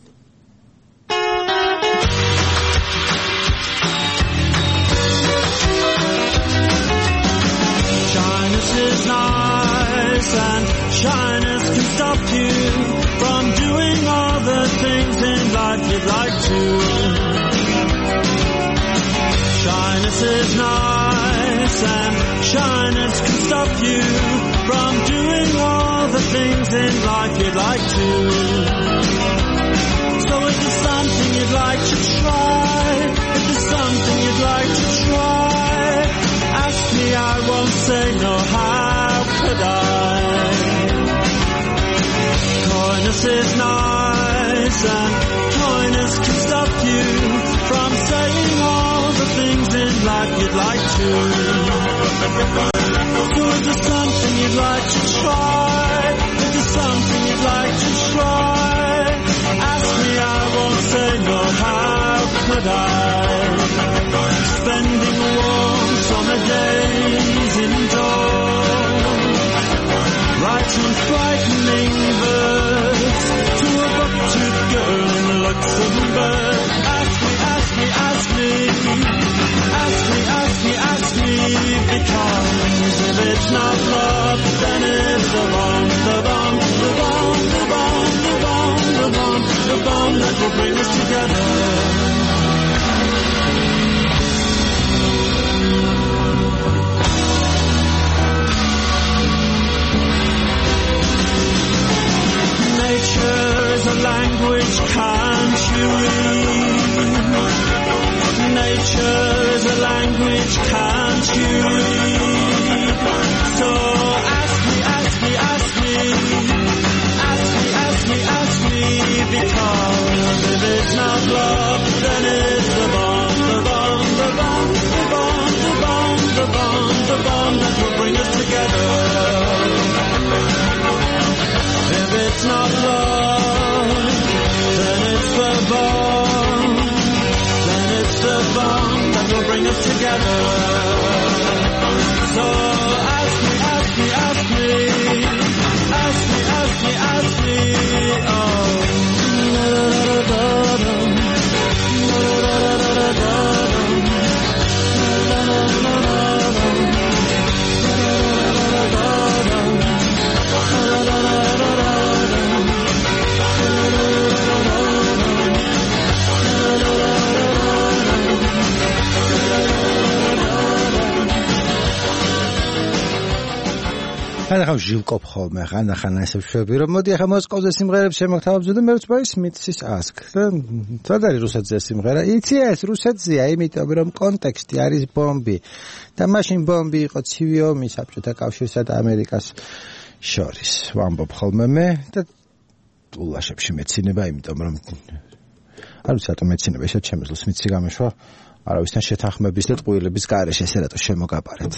Shyness is nice and shyness can stop you from doing all the things in life you'd like to. Shyness Kindness is nice and shyness can stop you from doing all the things in life you'd like to. So if there's something you'd like to try, if there's something you'd like to try, ask me, I won't say no, how could I? Kindness is nice and kindness can stop you from saying all the things in life you'd like to. So if there's something you'd like to try, if there's something you'd like to try, ask me, I won't say no, how could I? Spending warm summer days indoors, writing frightening verse to a buck-toothed girl in Luxembourg. Ask me, ask me, ask me, ask me, ask me, ask me, because if it's not love, then it's the bomb, the bomb, the bomb, the bomb, the bomb, the bomb, the bomb that will bring us together. Nature is a language, can't you read? Nature is a language, can't you read? So ask me, ask me, ask me, ask me, ask me, ask me, because if it's not love, then it's the bomb, the bomb, the bomb, the bomb, the bomb, the bomb, the bomb that will bring us together. If it's not love, then it's the bomb, then it's the bomb that will bring us together. So ask me, ask me, ask me, ask me, ask me, ask me, oh. ხან ახლა ჟილკობ ხოლმე ხან ესე ვშვები რომ მოდი ახლა მოსკოვზე სიმღერებს შემოგთავაზო და მე ვწვავ Smiths-ის Ask და სად არის რუსეთზე სიმღერა? იცი ეს რუსეთზეა, იმიტომ რომ კონტექსტი არის ბომბი და მაშინ ბომბი იყო ცივი ომი საბჭოთა კავშირსა და ამერიკას შორის. ვამბობ ხოლმე მე და ულაშებში მეცინება, იმიტომ რომ არ ვიცი რატომ მეცინება, ესეც შემეძლო Smiths-ი გამეშვა არავისთან შეთანხმების და ტყუილების გარეშე ესე რატო შემოგაბარეთ.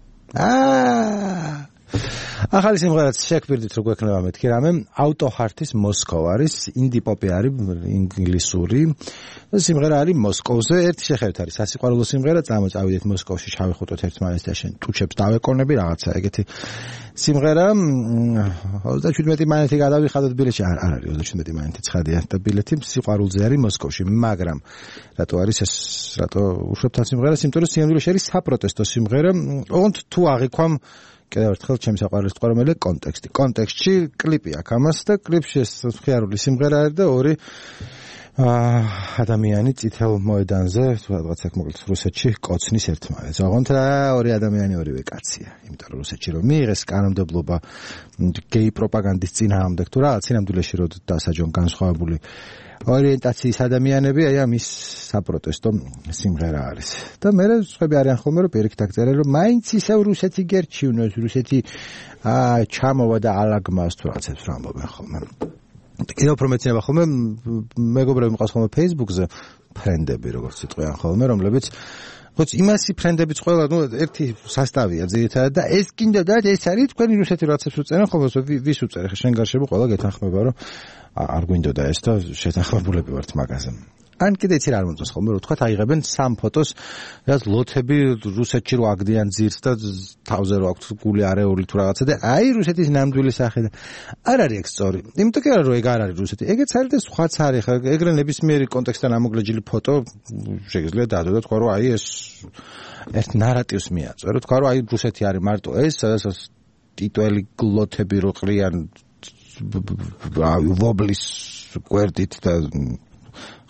ახალი სიმღერაც შეგვირდით რო გვექნება მეთქი რამე ავტოჰარტის მოსკოვ არის ინდი პოპი არის ინგლისური და სიმღერა არის მოსკოვზე ერთი შეხედვით არის სასიყვარულო სიმღერა წამოწავიდეთ მოსკოვში ჩავიხუტოთ ერთმანეთს და შენ ტუჩებს დავეკონები რაღაცა ეგეთი სიმღერა 37 მანეთი გადავიხადოთ ბილეთში არ არის 37 მანეთი ცხადია და ბილეთი სიყვარულზე არის მოსკოვში მაგრამ რატო არის ეს რატო უშვებთ ამ სიმღერას იმიტომ რომ სინამდვილეში არის საპროტესტო სიმღერა ოღონდ თუ აღიქვამ კიდევ ერთხელ ჩემს საყვარლის წყარომელი კონტექსტში კლიპი აქვს ამას და კლიპში ეს მხიარული სიმღერა არის და ორი ადამიანი წითელ მოედანზე რაღაც აქ მოკლედ რუსეთში კოცნის ერთმანეთს. ოღონდ ორი ადამიანი ორივე კაცია. იმიტომ რომ რუსეთში რომ მიიღეს კანონმდებლობა გეი პროპაგანდის წინააღმდეგ თუ რაღაც სინამდვილეში რომ დასაჯონ განსხვავებული ორიენტაციის ადამიანები აი ამის საპროტესტო სიმღერა არის. და მე სხვები არიან ხოლმე რომ პირიქით აღწერენ რომ მაინც ისევ რუსეთი გერჩივნოს, რუსეთი ჩამოვა და ალაგმას თუ რაღაცებს რა ამბობენ ხოლმე. კიდევ უფრო მეცნობა ხოლმე მეგობრები მყავს ხოლმე Facebook-ზე ფრენდები როგორც იტყვიან ხოლმე რომლებიც ხოც იმასი ფრენდებიც ყველა ნუ ერთი სასტავია ძირითადად და ეს კიდევ ეს არის თქვენი რუსეთი რაღაცებს უწერენ ხოლმე ვის უწერე ხა შენ გარშემო ყველა გეთანხმება რომ არ გვინდოდა ეს და შეთანხმებულები ვართ მაგაზე. ან კიდე იცი რა არ მომწონს ხოლმე რომ თქვა აიღებენ სამ ფოტოს რაც ლოთები რუსეთში რო აგდიან ძირს და თავზე რო აქვს გული არეული თუ რაღაცა და აი რუსეთის ნამდვილი სახე და არ არის ეგ სწორი. იმიტომ კი არა რომ ეგ არ არის რუსეთი. ეგეც არის და სხვაც არის ხა ეგრე ნებისმიერი კონტექსტთან ამოგლეჯილი ფოტო შეიძლება დადო და თქვა რომ აი ეს ერთ ნარატივს მიაწვერო თქვა რომ აი რუსეთი არის მარტო ეს სადაც ტიტველი ლოთები რო ყრიან ვობლის კვერდით და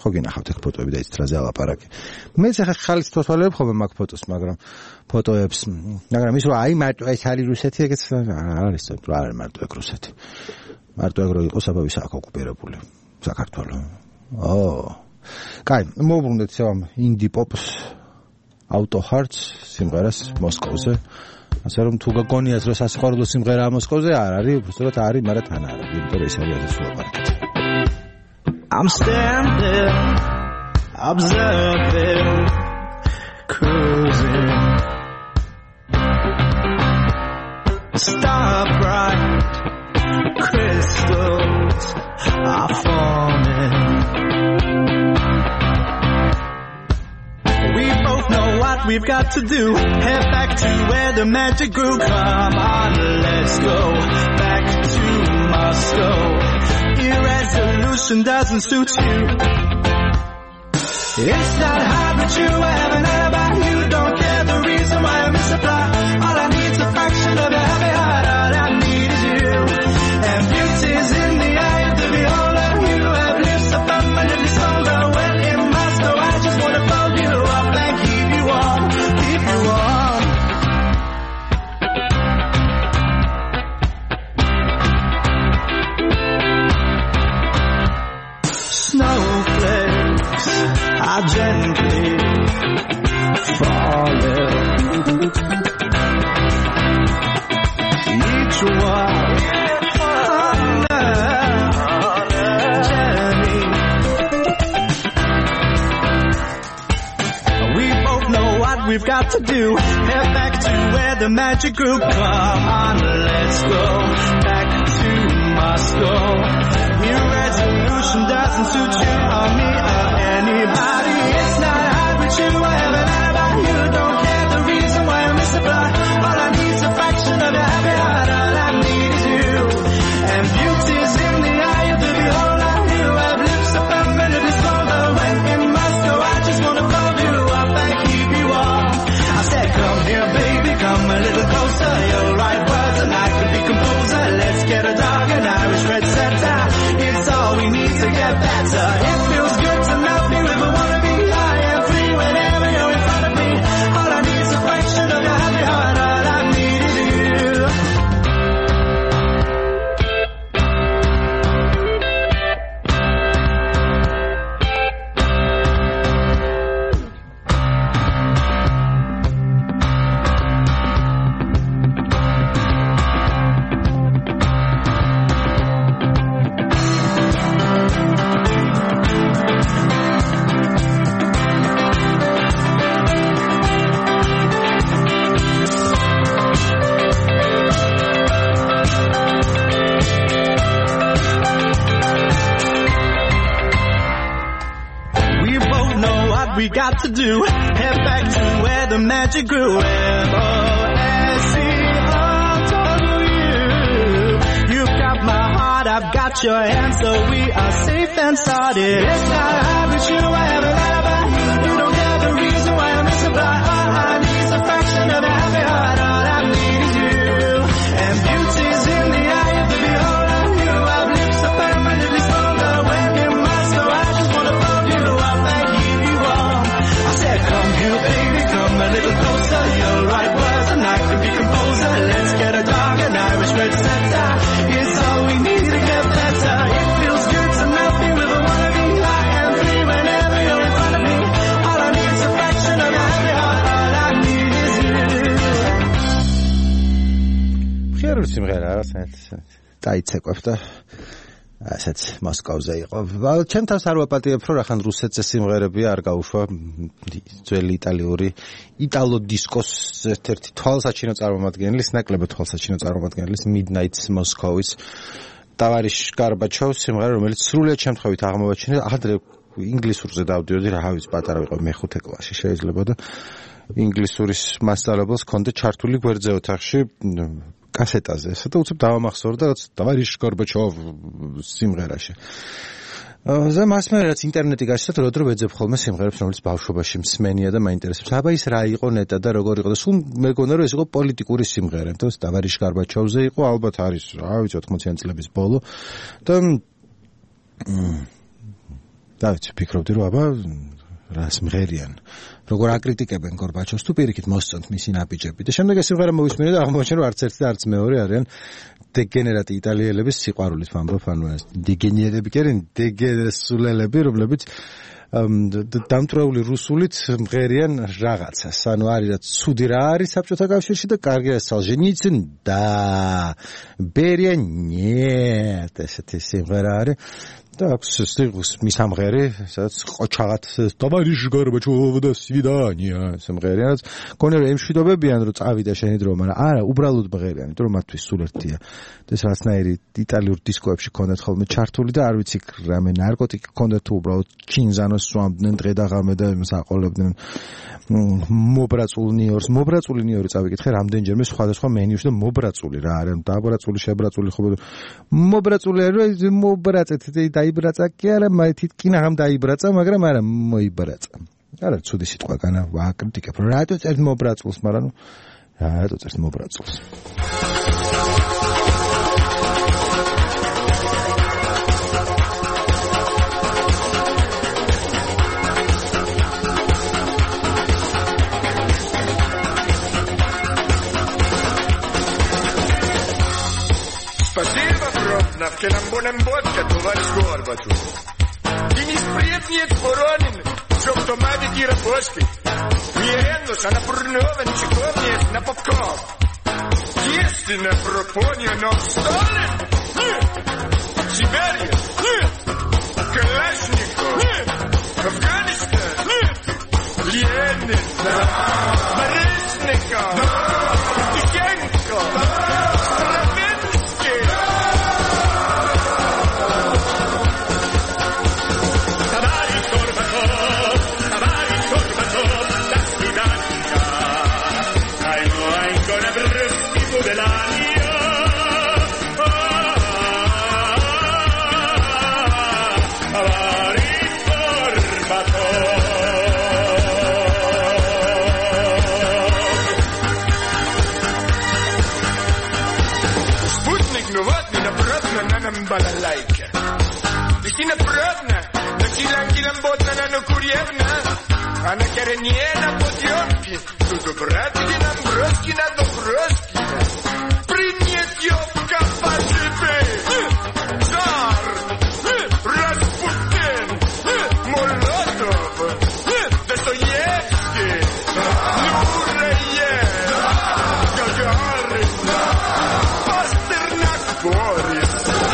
ხო გინახავთ ეგ ფოტოები და ის რაზე ალაპარაკი. მეც ახლა ხალხს თვალებ ხოლმე მაგ ფოტოს, მაგრამ ფოტოებს, მაგრამ ის აი მარტო ეს არის რუსეთი, ეგეც არის რა არის მარტო ეგ რუსეთი. მარტო ეგ რო იყოს აბა ვის აქ ოკუპირებული საქართველო. კაი, მოვუბრუნდეთ ამ ინდი პოპს ავტოჰარდს სიმღერას მოსკოვზე. ასე რომ თუ გაგონიათ რომ სასიყვარულო სიმღერაა მოსკოვზე არ არის, უბრალოდ არის, მაგრამ თან არ არის, იმიტომ რომ ეს არის ასრულებარკეთ. I'm standing, observing, cruising. Star bright crystals are forming. We both know what we've got to do. Head back to where the magic grew. Come on, let's go back to Moscow. Irresolution doesn't suit you. It's not hard, but you haven't heard about you. Don't care the reason why I misapply. All I need's a fraction of a happy heart. All I need is you. And beauty's in the eye of the beholder. You have lips so permanently stronger. When in Moscow, I just wanna fold you up and keep you warm, keep you warm. Snowflakes are gently falling. Each one on a journey. We both know what we've got to do. Head back to where the magic grew. Come on, let's go back to Moscow. Your resolution doesn't suit you or me or anybody. It's not hard, but you haven't heard about you. Don't care the reason why I misapply. All I need's a fraction of your happy heart. All I need is you. And beauty's in the eye of the beholder. You have lips so permanently stronger. When in Moscow, I just wanna fold you up and keep you warm. I said, come here, baby, come a little closer. You'll write words and I could be composer. Let's get a dog and Irish red setter. It's all we need to get better. It feels good to love me if I wanna be high and free whenever you're in front of me. All I need is a fraction of your happy heart. All I need is you. We got to do. Head back to where the magic grew. M-O-S-C-O-W. You've got my heart, I've got your hand, so we are safe and sorted. It's not hard, but you haven't heard about you. You don't care the reason why I misapply. All I need is a fraction of a happy heart. All I need is you. And beauty's in the eye of the beholder. You have lips so permanently stronger. When in Moscow, I just wanna fold you up and keep you warm. I said, come here, baby, come a little closer. You'll write words and I could be composer. Let's get a dog and Irish red setter. It's all we need to get better. It feels good to love me with a wanna be high and free whenever you're in front of me. All I need is a fraction of your happy heart. All I need is you. ხერული სიმღერა ასეთ დაიცეკვებ და ასეთ მოსკოვზე იყო. ჩემ თავს არ ვაპატიებ, რომ რახან რუსეთზე სიმღერები არ გაუშვა ძველი იტალო დისკოს ერთ-ერთი თვალსაჩინო წარმომადგენლის, ნაკლებად თვალსაჩინო წარმომადგენლის Midnight Moscow-ის ტავარიშ გარბაჩოვს სიმღერა, რომელიც სრულიად შემთხვევით აღმოვაჩინე. ახლა ინგლისურზე დავდიოდი, რა ვიცი, პატარა ვიყავ მეხუთე კლასში შეიძლება და ინგლისურის მასწავლებელს ჰქონდა ჩართული გვერდზე ოთახში კასეტაზე. ესა და უცებ დავამახსოვრდა რაც ტავარიშ გარბაჩოვ სიმღერაში. მას მე რაც ინტერნეტი გაჩნდა, როდრო ვეძებ ხოლმე სიმღერებს, რომელიც ბავშვობაში მსმენია და მაინტერესებს. აბა ის რა იყო ნეტა და როგორ იყო და სულ მეგონა რომ ეს იყო პოლიტიკური სიმღერა, თორე ტავარიშ გარბაჩოვზე იყო, ალბათ არის, რა ვიცი, 80-იან წლების ბოლო და დავით ფიქრობდი რომ აბა რას მღერიან როგორ აკრიტიკებენ გორბაჩოვს თუ პირიქით მოსწონთ მისი ნაბიჯები და შემდეგ ეს სიმღერა მოვისმინე და აღმოჩნდა რომ არც ერთი და არც მეორე არიან დეგენერატი იტალიელების სიყვარულით ვამბობ ანუ ეს დეგენერები კი არიან დეგენერსულელები რომლებიც დამტრეული რუსულით მღერიან რაღაცას ანუ არის რა ცუდი რა არის საბჭოთა კავშირში და კარგია სალჟენიცინ და ბერია нет ესეთი სიმღერა არის და აქვს მის ამღერი სადაც ყოჩაღად товарищ Горбачев до свидания სიმღერიანაც გონია რომ ემშვიდობებიან რომ წავიდა შენი დრო მაგრამ არა უბრალოდ მღერიან იმიტომ რომ მათთვის სულ ერთია და ეს რაღაცნაირი იტალიურ დისკოებში ქონდათ ხოლმე ჩართული და არ ვიცი რამე ნარკოტიკი ქონდათ თუ უბრალოდ ჩინზანოს სვამდნენ დღე და ღამე და იმას აყოლებდნენ მობრაწული ნიორი წავიკითხე რამდენჯერმე სხვადასხვა მენიუში და მობრაწული რა არის დაბრაწული შებრაწული ხო მობრაწული არის მობრაწეთ დაიბრაცა კი არა თითქინა ამ დაიბრაცა მაგრამ არა მოიბრაცა არა ცუდი სიტყვა განა ვაკრიტიკებ რომ რატო წერთ მობრაწულს მაგრამ ნუ რატო წერთ მობრაწულს Que нам bonем vodka, товарищ Горбачев. И не спретниет Воронин, чтоб то мади тира бошки. Миреннус, а на пурновен чековнет на попков. Если на пропоне, но в столе. Сибирия. Калашников. Афганистан. Ленин. Борисников. Тихенко. Балалайка. Кристина Петровна, на Килан-Киламботна, на Курьевна, а на Корене на Подъемке, тут Браткина, Броскина, Доброскина. Принять ёбка поживы, Цар, Распутин, Молотов, Достоевский, Нуреев, Гагарин, Пастернак, Борис.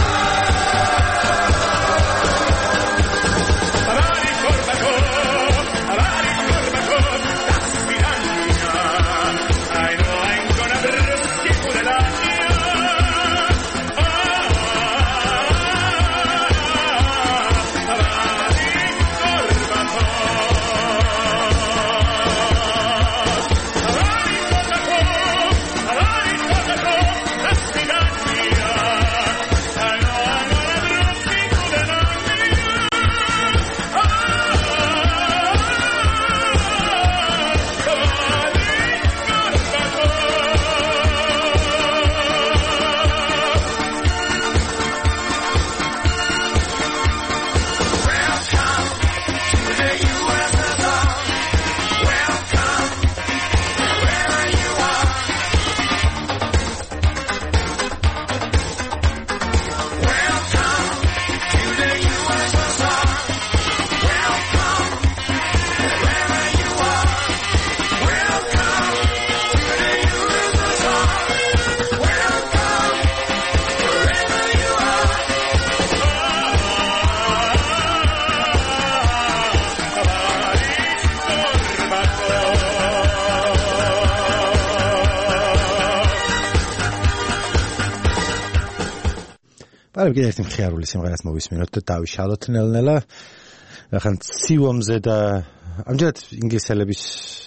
არა კიდევ ერთი მხიარული სიმღერას მოვისმინოთ და დავიშალოთ ნელ-ნელა. ახლა ცივომზე და ამჯერად ინგლისელების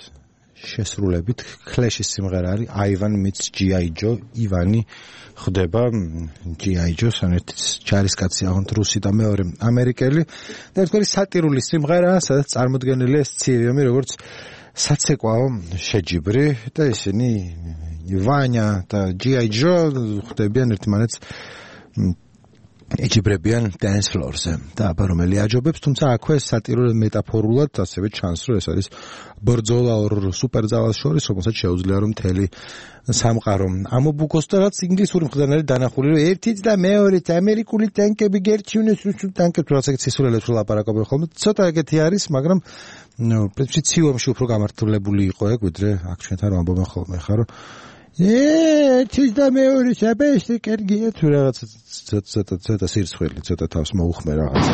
შესრულებით Clash-ის სიმღერა არის I Ivan meets G.I. Joe. ივანი ხდება G.I. Joe-ს, ერთ ჯარისკაცი აღონთ რუსი და მეორე ამერიკელი და ერთგვარი სატირული სიმღერაა, სადაც წარმოდგენილია ეს ცივი ომი როგორც საცეკვაო შეჯიბრი და ისინი ივანია და G.I. Joe ხდებიან ერთმანეთს ეჯიბრებიან dance floor-ზე და აბა რომელი აჯობებს, თუმცა აქვე სატირულ მეტაფორულად ასევე ჩანს, რომ ეს არის ბრძოლა ორ სუპერძალას შორის, რომელსაც შეუძლია რომ მთელი სამყარო ამობუქოს და რაც ინგლისური მხრიდან არის დანახული, რომ ერთიც და მეორეც ამერიკული ტანკები გერჩივნეს რუსულ ტანკებს, რაც ეგ სისულელებს ლაპარაკობენ ხოლმე. ცოტა ეგეთი არის, მაგრამ პრინციპში ციომში უფრო გამართლებული იყო ეგ, ვიდრე აქ ჩვენთან რომ ამბობენ ხოლმე ხარ, რომ ერთიც და მეორეც აბესტი კერგია თუ რაღაც ცოტა სირცხვილი, ცოტა თავს მოუხმე რაღაც.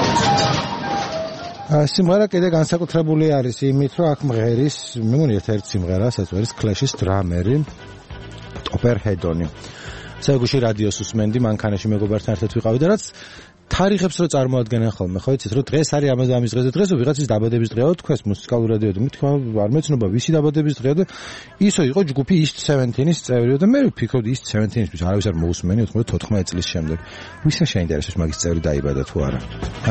სიმღერა კიდე განსაკუთრებული არის იმით, რომ აქ მღერის, მე მგონი ერთ-ერთი სიმღერა, სადაც არის Clash-ის დრამერი ტოპერ ჰედონი. საერთოდ რადიოს უსმენდი, მანქანაში მეგობართან ერთად ვიყავი და რაც თარიღებს რო წარმოადგენენ ხოლმე, ხო იცით, რომ დღეს არის ამის დღეზე დღეს, ვიღაცის დაბადების დღეა, თქვენს მუსიკალურ რადიოდან მithქვა, არ მეცნობა ვისი დაბადების დღეა და ისო იყო ჯგუფი East 17-ის წევრი და მე ვფიქრობდი East 17-ის არავის არ მოусმენი 94 წლის შემდეგ. ვისა შეინტერესებს მაგის წევრი დაიბადა თუ არა? ჰა?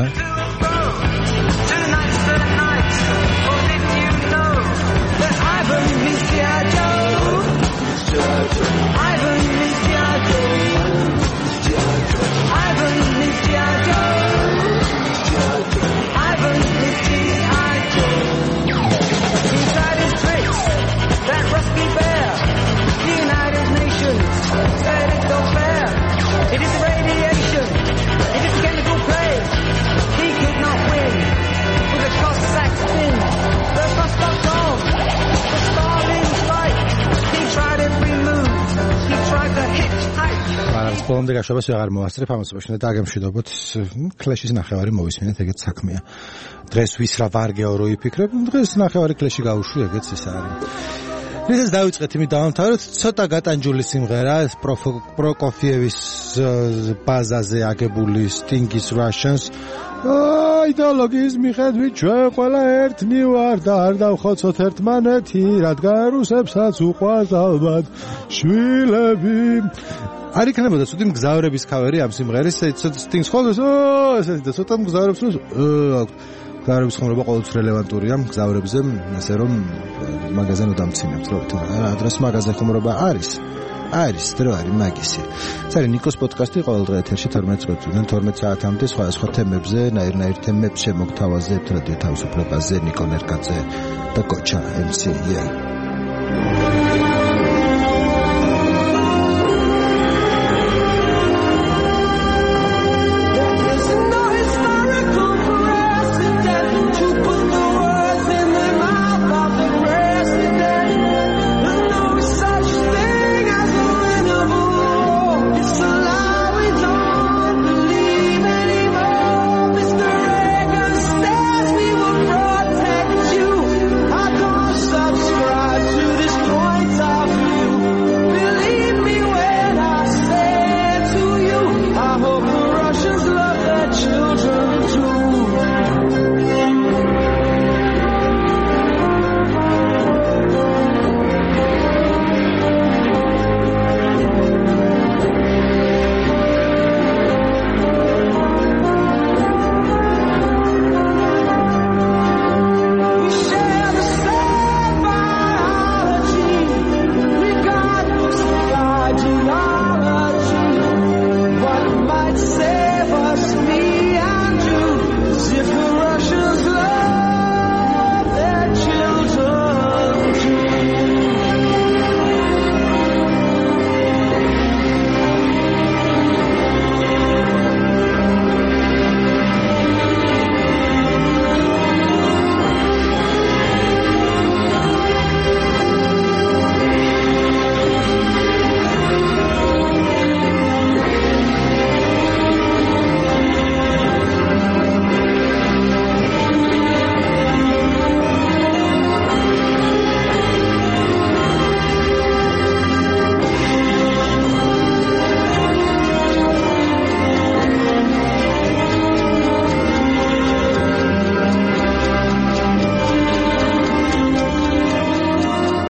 It is radiation. It is chemical play. He could not win with a Cossack spin. The bus got gone. The Stalin strike. He tried every move. He tried to hitchhike. არის პონდე გაშობას აღარ მოასწრებ ამას ვაშინე და აგემშვიდობოთ Clash-ის ნახევარი მოვისმინეთ ეგეც საქმეა. დღეს ვის რა ვარგეო რო იფიქრებ, დღეს ნახევარი Clash-ი გავუშვი ეგეც ის არის. ეს დავიწყეთ იმით დავამთავროთ ცოტა გატანჯული სიმღერა პროკოფიევის ბაზაზე აგებული Sting-ის Russians იდეოლოგიის მიხედვით ჩვენ ყველა ერთნი ვარ და არ დავხოცოთ ერთმანეთი რადგან რუსებსაც უყვართ ალბათ შვილები არ იქნებოდა ცუდი მგზავრების ქავერი ამ სიმღერის Sting-ს ხოლმე ესეთი და ცოტა მგზავრებს გზავრების ხმრობა ყოველთვის რელევანტურია გზავრებზე, ასე რომ მაგაზე ნუ დამცინებთ, რომ ადრეს მაგაზე ხმრობა არის დრო არის მაგისი. ეს არის ნიკოს პოდკასტი ყოველ დღე ეთერში 12 წუთიდან 12 საათამდე სხვადასხვა თემებზე, ნაირ თემებს შემოგთავაზებთ რადიო თავისუფლებაზე, ნიკო ნერკაძე და კოჩა MC.